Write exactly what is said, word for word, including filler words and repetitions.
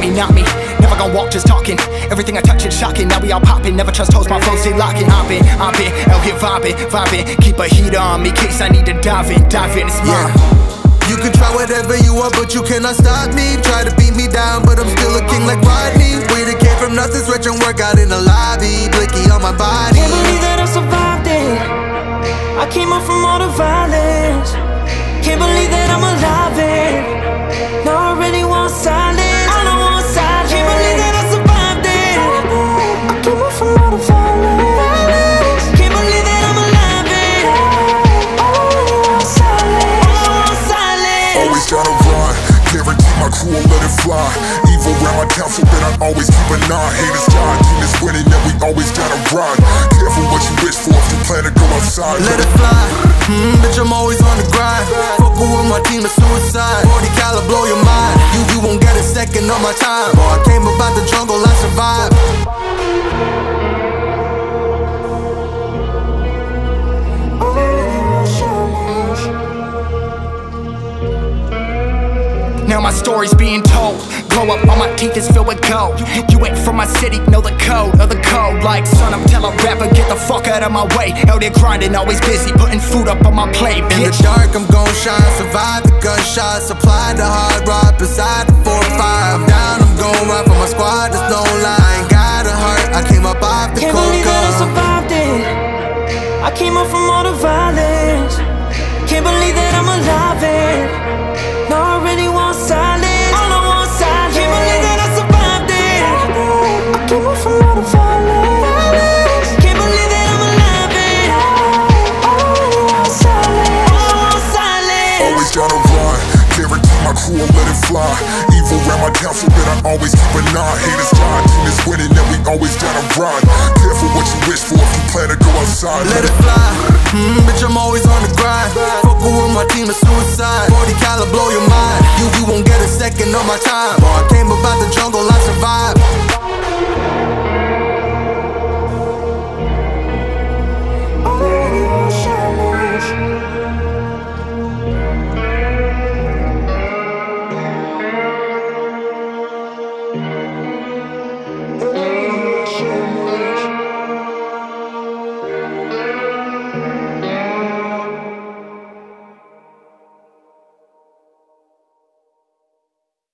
me, not me. Never gonna walk, just talking. Everything I touch is shocking. Now we all popping. Never trust hoes, my flow stay locking. I've been, I've been out here vibing, vibing. Keep a heat on me, case I need to dive in, dive in. It's mine. You can try whatever you want, but you cannot stop me. Try to beat me down, but I'm still a king like Rodney. We done came from nothing, stretch and work out in the lobby. Blicky on my body. Can't believe that I survived it. I came up from all the violence. Can't believe that I'm alive it. No, I really want silence. All I want is silence. Can't believe that I survived it. I came up from all the violence. Can't believe that I'm alive it. All I really want is silence. All I want is silence. Always gotta run, guarantee my crew won't let it fly. Evil around my town, so then I always keep an eye. Haters die, demons winning, and we always gotta run. Careful what you wish for if you plan to go outside. Let it fly, mm, bitch, I'm always on the grind. Fuckin' with my team, it's suicide. forty caliber, blow your mind. You, you won't get a second of my time. Boy, I came about the jungle, I survived. Now my story's being told. Glow up, all my teeth is filled with gold. You ain't from my city, know the code of the code. Like son, I'm tell a rapper, get the fuck out of my way. Out there grinding, always busy, putting food up on my plate, bitch. In the dark, I'm gon' shine. Survive the gunshots, applied the hard rock beside the four five. Down, I'm gon' ride for my squad, there's no lie. Ain't got a heart, I came up off the Can't cold believe that I gun. survived it. I came up from all the violence. Can't believe that I'm alive it. No, I really want silence. All I want is silence. Can't believe that I survived it. I came up from all the violence. Can't believe that I'm alive it. All I really want is silence. All I want is silence. Always gotta run, guarantee my crew won't let it fly. Evil around my town, so then I always keep an eye. Haters die, demons winning, and we always gotta run. Careful what you wish for if you plan to go outside. Let it fly, mm, bitch, I'm always on the grind. Fuckin' with my team, it's suicide. forty caliber, blow your mind. You, you won't get a second of my time. Boy, I came about the jungle, I survived.